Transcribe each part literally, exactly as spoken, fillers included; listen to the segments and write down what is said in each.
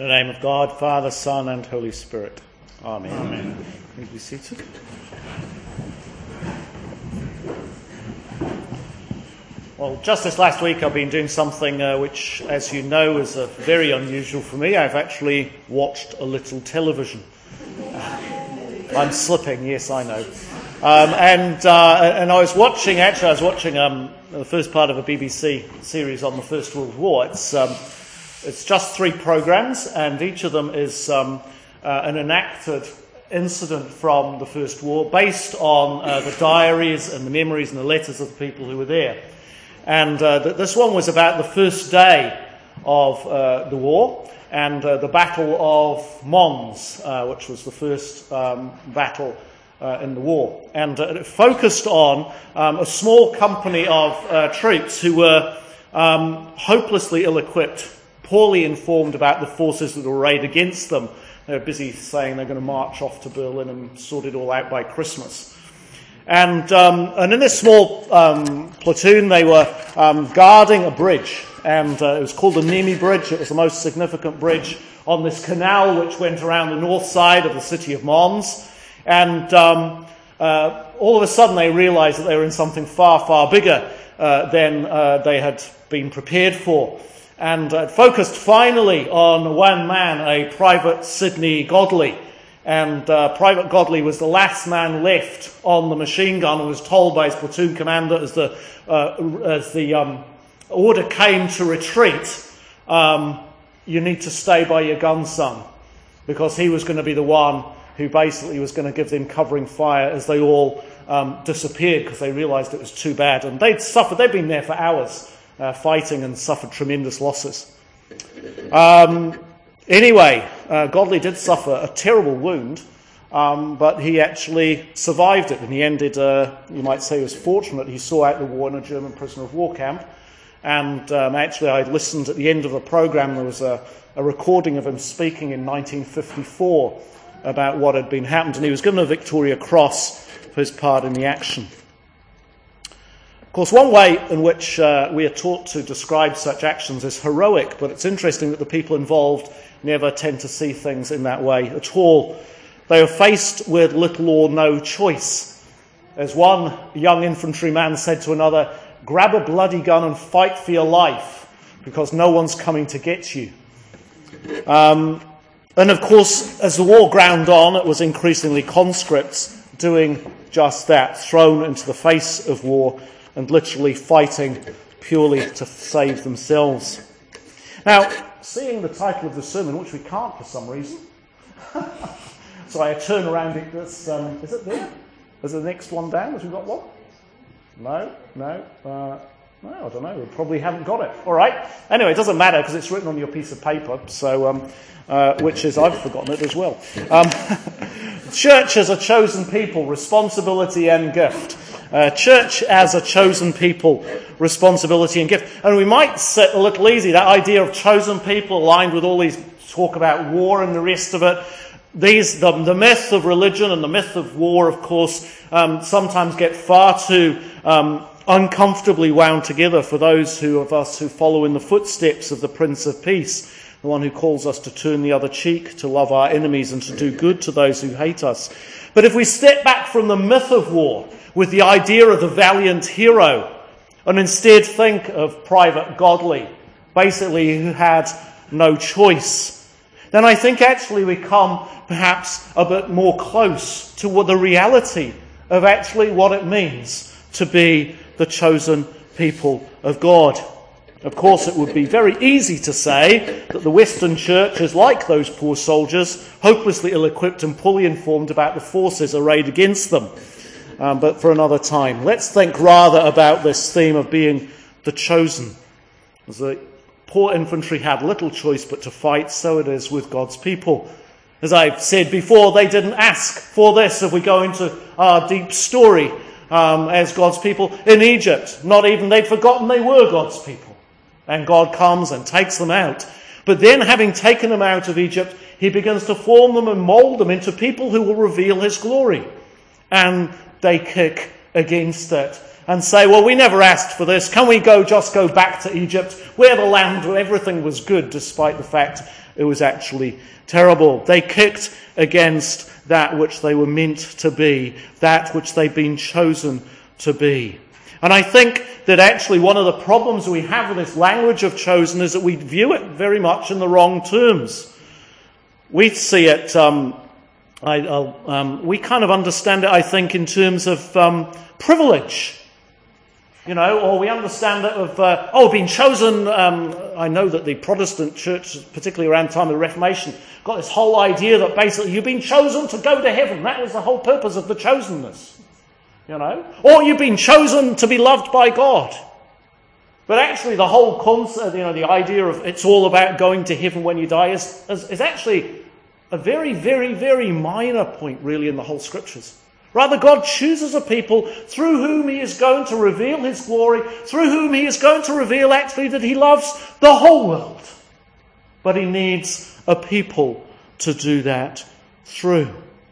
In the name of God, Father, Son, and Holy Spirit. Amen. Amen. Can you be seated? Well, just this last week I've been doing something uh, which, as you know, is uh, very unusual for me. I've actually watched a little television. I'm slipping, yes, I know. Um, and uh, and I was watching, actually I was watching um, the first part of a B B C series on the First World War. It's um, it's just three programmes, and each of them is um, uh, an enacted incident from the First War based on uh, the diaries and the memories and the letters of the people who were there. And uh, th- this one was about the first day of uh, the war and uh, the Battle of Mons, uh, which was the first um, battle uh, in the war. And uh, it focused on um, a small company of uh, troops who were um, hopelessly ill-equipped, poorly informed about the forces that were arrayed against them. They were busy saying they're going to march off to Berlin and sort it all out by Christmas. And um, and in this small um, platoon, they were um, guarding a bridge, and uh, it was called the Nemi Bridge. It was the most significant bridge on this canal which went around the north side of the city of Mons. And um, uh, all of a sudden, they realised that they were in something far, far bigger uh, than uh, they had been prepared for. And uh, focused finally on one man, a Private Sidney Godley. And uh, Private Godley was the last man left on the machine gun and was told by his platoon commander as the uh, as the um, order came to retreat, um, you need to stay by your gun, son, because he was going to be the one who basically was going to give them covering fire as they all um, disappeared because they realised it was too bad. And they'd suffered, they'd been there for hours uh, fighting and suffered tremendous losses. Um, Anyway, uh, Godley did suffer a terrible wound, um, but he actually survived it, and he ended, uh, you might say he was fortunate, he saw out the war in a German prisoner of war camp. And um, actually I listened at the end of the programme, there was a, a recording of him speaking in nineteen fifty-four about what had been happened, and he was given a Victoria Cross for his part in the action. Of course, one way in which uh, we are taught to describe such actions is heroic, but it's interesting that the people involved never tend to see things in that way at all. They are faced with little or no choice. As one young infantryman said to another, grab a bloody gun and fight for your life, because no one's coming to get you. Um, and of course, as the war ground on, it was increasingly conscripts doing just that, thrown into the face of war and literally fighting purely to save themselves. Now, seeing the title of the sermon, which we can't for some reason, so I turn around it, this, um, is it there? Is it the next one down? Have we got one? No, no, uh, no, I don't know, we probably haven't got it. All right, anyway, it doesn't matter because it's written on your piece of paper, so um, uh, which is, I've forgotten it as well. Um, church as a chosen people, responsibility and gift. Uh, church as a chosen people, responsibility and gift. And we might sit a little easy, that idea of chosen people aligned with all these talk about war and the rest of it. These, the, the myth of religion and the myth of war, of course, um, sometimes get far too um, uncomfortably wound together for those who, of us who follow in the footsteps of the Prince of Peace, the one who calls us to turn the other cheek, to love our enemies and to do good to those who hate us. But if we step back from the myth of war, with the idea of the valiant hero, and instead think of Private Godley, basically who had no choice, then I think actually we come perhaps a bit more close to what the reality of actually what it means to be the chosen people of God. Of course, it would be very easy to say that the Western Church is like those poor soldiers, hopelessly ill-equipped and poorly informed about the forces arrayed against them. Um, but for another time. Let's think rather about this theme of being the chosen. As the poor infantry had little choice but to fight, so it is with God's people. As I've said before, they didn't ask for this. If we go into our deep story um, as God's people in Egypt, not even they'd forgotten they were God's people. And God comes and takes them out. But then, having taken them out of Egypt, he begins to form them and mould them into people who will reveal his glory. And they kick against it and say, well, we never asked for this. Can we go just go back to Egypt, where the land, where everything was good, despite the fact It was actually terrible. They kicked against that which they were meant to be, that which they've been chosen to be. And I think that actually one of the problems we have with this language of chosen is that we view it very much in the wrong terms. We see it, um, I, um, we kind of understand it, I think, in terms of um, privilege. You know, or we understand it of, uh, oh, being chosen. Um, I know that the Protestant church, particularly around the time of the Reformation, got this whole idea that basically you've been chosen to go to heaven. That was the whole purpose of the chosenness. You know, or you've been chosen to be loved by God. But actually the whole concept, you know, the idea of it's all about going to heaven when you die is, is, is actually a very, very, very minor point really in the whole scriptures. Rather, God chooses a people through whom he is going to reveal his glory, through whom he is going to reveal actually that he loves the whole world. But he needs a people to do that through.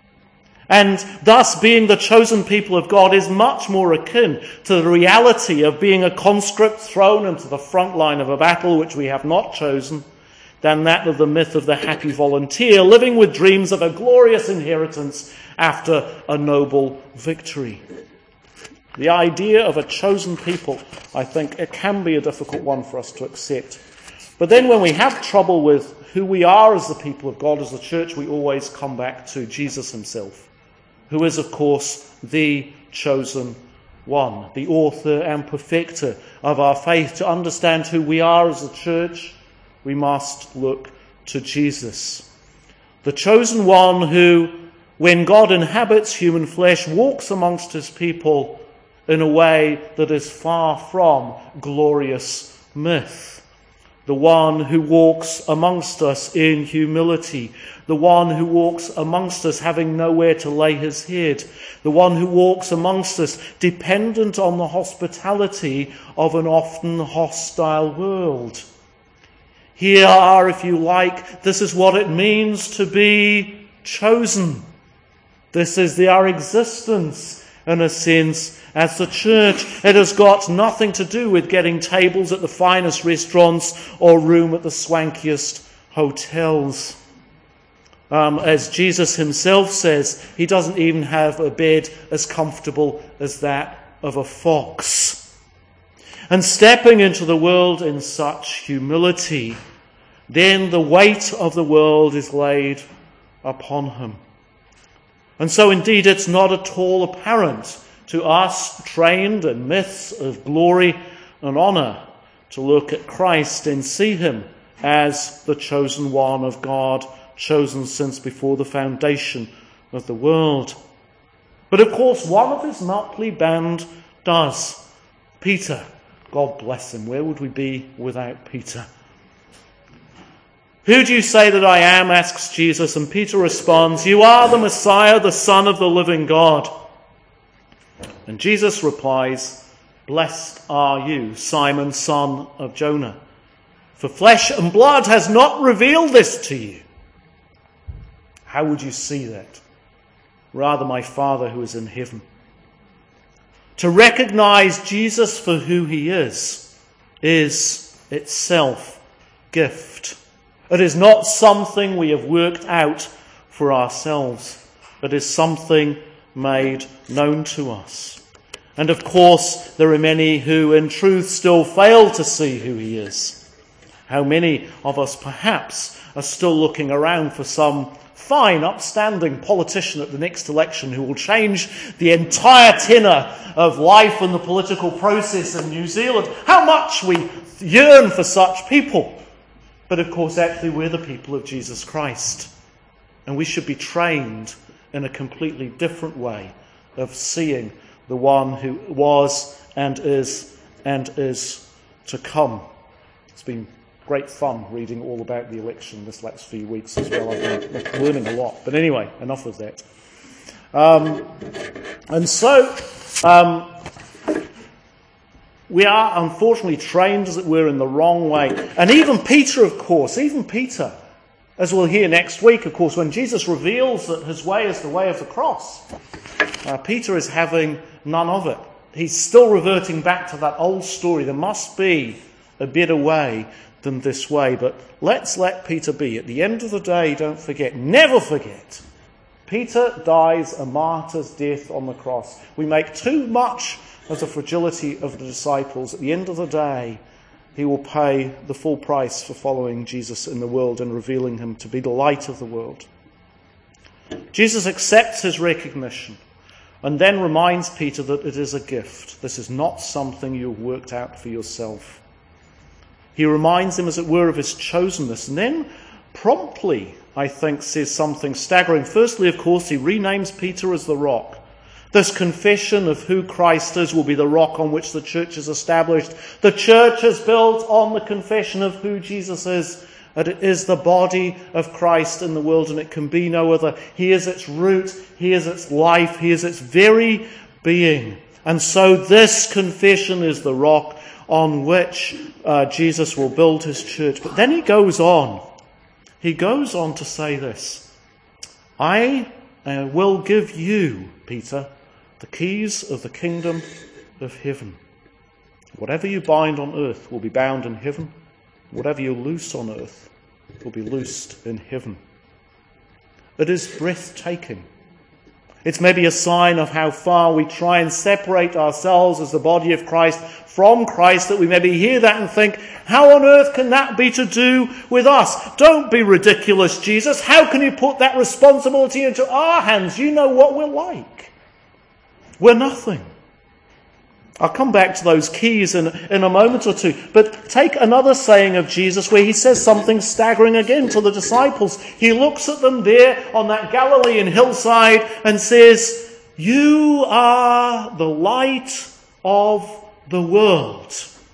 And thus being the chosen people of God is much more akin to the reality of being a conscript thrown into the front line of a battle which we have not chosen, than that of the myth of the happy volunteer living with dreams of a glorious inheritance after a noble victory. The idea of a chosen people, I think, it can be a difficult one for us to accept. But then when we have trouble with who we are as the people of God, as the church, we always come back to Jesus himself, who is, of course, the chosen one, the author and perfecter of our faith. To understand who we are as a church, we must look to Jesus, the chosen one who, when God inhabits human flesh, walks amongst his people in a way that is far from glorious myth. The one who walks amongst us in humility. The one who walks amongst us having nowhere to lay his head. The one who walks amongst us dependent on the hospitality of an often hostile world. Here are, if you like, this is what it means to be chosen. This is the, our existence, in a sense, as the church. It has got nothing to do with getting tables at the finest restaurants or room at the swankiest hotels. Um, as Jesus himself says, he doesn't even have a bed as comfortable as that of a fox. And stepping into the world in such humility, then the weight of the world is laid upon him. And so indeed it's not at all apparent to us trained in myths of glory and honour to look at Christ and see him as the chosen one of God, chosen since before the foundation of the world. But of course one of his motley band does. Peter, God bless him. Where would we be without Peter? Who do you say that I am? Asks Jesus, and Peter responds, you are the Messiah, the Son of the living God. And Jesus replies, blessed are you, Simon, son of Jonah, for flesh and blood has not revealed this to you. How would you see that? Rather, my Father who is in heaven. To recognize Jesus for who he is, is itself gift. It is not something we have worked out for ourselves. It is something made known to us. And of course, there are many who in truth still fail to see who he is. How many of us perhaps are still looking around for some fine, upstanding politician at the next election who will change the entire tenor of life and the political process in New Zealand. How much we yearn for such people. But of course, actually, we're the people of Jesus Christ. And we should be trained in a completely different way of seeing the one who was and is and is to come. It's been great fun reading all about the election this last few weeks as well. I've been learning a lot. But anyway, enough of that. Um, and so, um, we are unfortunately trained, as it were, in the wrong way. And even Peter, of course, even Peter, as we'll hear next week, of course, when Jesus reveals that his way is the way of the cross, uh, Peter is having none of it. He's still reverting back to that old story. There must be a better way than this way. But let's let Peter be. At the end of the day, don't forget, never forget, Peter dies a martyr's death on the cross. We make too much of the fragility of the disciples. At the end of the day, he will pay the full price for following Jesus in the world and revealing him to be the light of the world. Jesus accepts his recognition and then reminds Peter that it is a gift. This is not something you've worked out for yourself. He reminds him, as it were, of his chosenness, and then promptly, I think, says something staggering. Firstly, of course, he renames Peter as the rock. This confession of who Christ is will be the rock on which the church is established. The church is built on the confession of who Jesus is, that it is the body of Christ in the world, and it can be no other. He is its root, he is its life, he is its very being. And so this confession is the rock on which uh, Jesus will build his church. But then he goes on. He goes on to say this: I uh, will give you, Peter, the keys of the kingdom of heaven. Whatever you bind on earth will be bound in heaven. Whatever you loose on earth will be loosed in heaven. It is breathtaking. It's maybe a sign of how far we try and separate ourselves as the body of Christ from Christ, that we maybe hear that and think, how on earth can that be to do with us? Don't be ridiculous, Jesus. How can you put that responsibility into our hands? You know what we're like. We're nothing. I'll come back to those keys in, in a moment or two. But take another saying of Jesus where he says something staggering again to the disciples. He looks at them there on that Galilean hillside and says, you are the light of the world.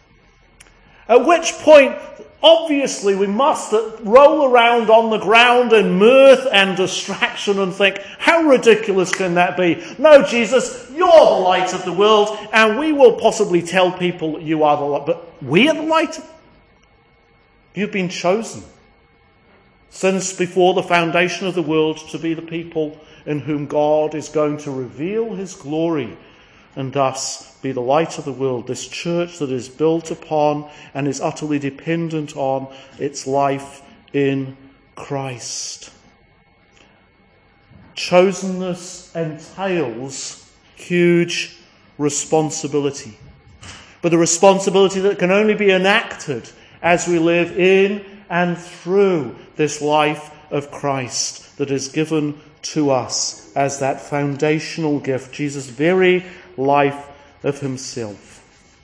At which point, obviously, we must roll around on the ground in mirth and distraction and think, how ridiculous can that be? No, Jesus, you're the light of the world, and we will possibly tell people that you are the light. But we are the light? You've been chosen since before the foundation of the world to be the people in whom God is going to reveal his glory and thus be the light of the world, this church that is built upon and is utterly dependent on its life in Christ. Chosenness entails huge responsibility, but a responsibility that can only be enacted as we live in and through this life of Christ that is given to us as that foundational gift, Jesus' very life of himself.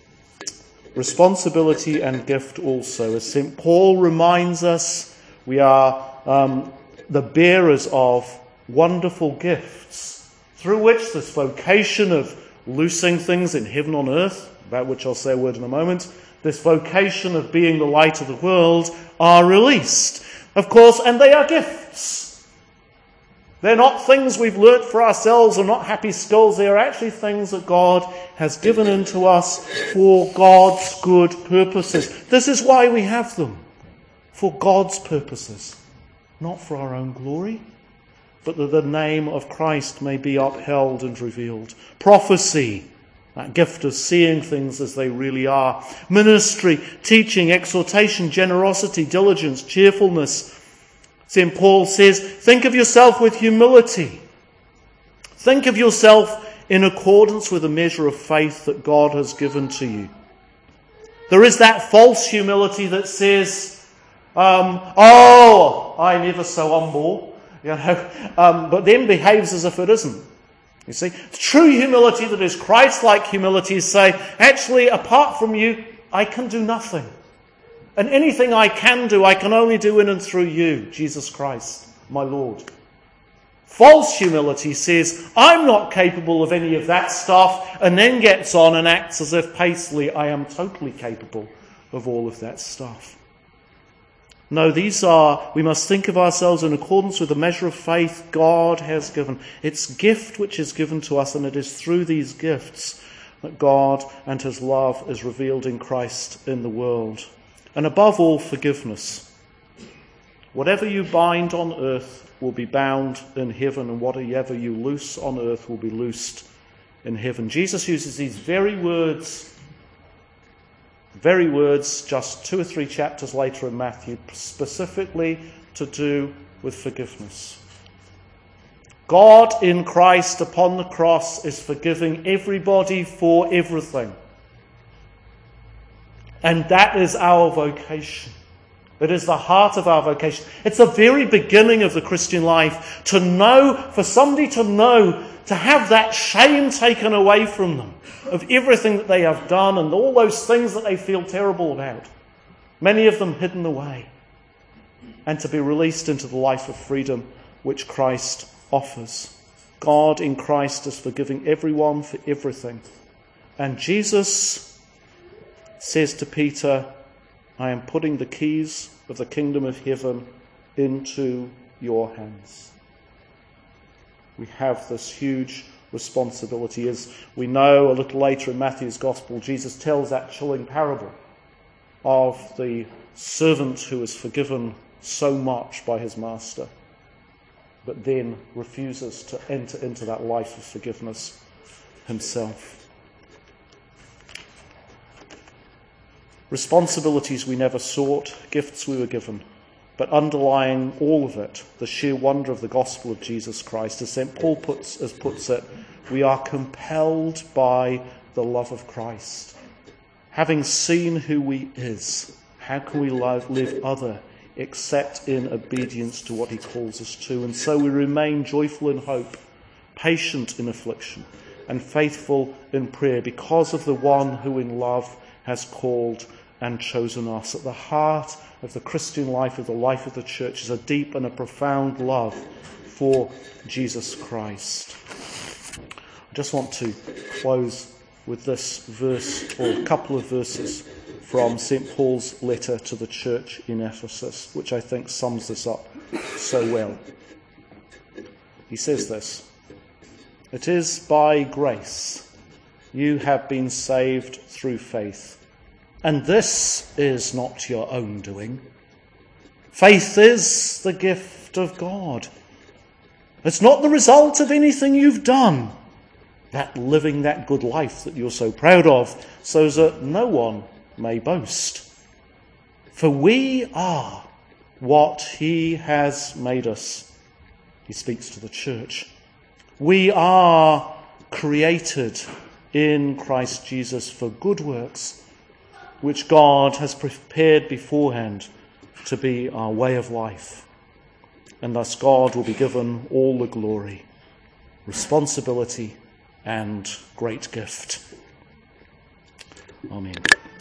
Responsibility and gift also. As Saint Paul reminds us, we are um, the bearers of wonderful gifts through which this vocation of loosing things in heaven on earth, about which I'll say a word in a moment, this vocation of being the light of the world, are released. Of course, and they are gifts. They're not things we've learnt for ourselves or not happy skills. They are actually things that God has given into us for God's good purposes. This is why we have them. For God's purposes. Not for our own glory, but that the name of Christ may be upheld and revealed. Prophecy, that gift of seeing things as they really are. Ministry, teaching, exhortation, generosity, diligence, cheerfulness. Saint Paul says, think of yourself with humility. Think of yourself in accordance with the measure of faith that God has given to you. There is that false humility that says, um, oh, I'm ever so humble, you know, um, but then behaves as if it isn't. You see, true humility that is Christ-like humility is say, actually, apart from you, I can do nothing. And anything I can do, I can only do in and through you, Jesus Christ, my Lord. False humility says, I'm not capable of any of that stuff, and then gets on and acts as if pacely I am totally capable of all of that stuff. No, these are, we must think of ourselves in accordance with the measure of faith God has given. It's gift which is given to us, and it is through these gifts that God and his love is revealed in Christ in the world. And above all, forgiveness. Whatever you bind on earth will be bound in heaven, and whatever you loose on earth will be loosed in heaven. Jesus uses these very words Very words just two or three chapters later in Matthew, specifically to do with forgiveness. God in Christ upon the cross is forgiving everybody for everything. And that is our vocation. It is the heart of our vocation. It's the very beginning of the Christian life. To know, for somebody to know, to have that shame taken away from them of everything that they have done and all those things that they feel terrible about, many of them hidden away, and to be released into the life of freedom which Christ offers. God in Christ is forgiving everyone for everything. And Jesus says to Peter, I am putting the keys of the kingdom of heaven into your hands. We have this huge responsibility. As we know a little later in Matthew's Gospel, Jesus tells that chilling parable of the servant who is forgiven so much by his master, but then refuses to enter into that life of forgiveness himself. Responsibilities we never sought, gifts we were given, but underlying all of it, the sheer wonder of the gospel of Jesus Christ. As Saint Paul puts, as puts it, we are compelled by the love of Christ. Having seen who he is, how can we live, live other except in obedience to what he calls us to? And so we remain joyful in hope, patient in affliction, and faithful in prayer because of the one who in love has called and chosen us. At the heart of the Christian life, of the life of the church, is a deep and a profound love for Jesus Christ. I just want to close with this verse, or a couple of verses, from Saint Paul's letter to the church in Ephesus, which I think sums this up so well. He says this: "It is by grace you have been saved through faith. And this is not your own doing. Faith is the gift of God. It's not the result of anything you've done, that living that good life that you're so proud of, so that no one may boast. For we are what he has made us." He speaks to the church. "We are created in Christ Jesus for good works, which God has prepared beforehand to be our way of life. And thus God will be given all the glory, responsibility, and great gift." Amen.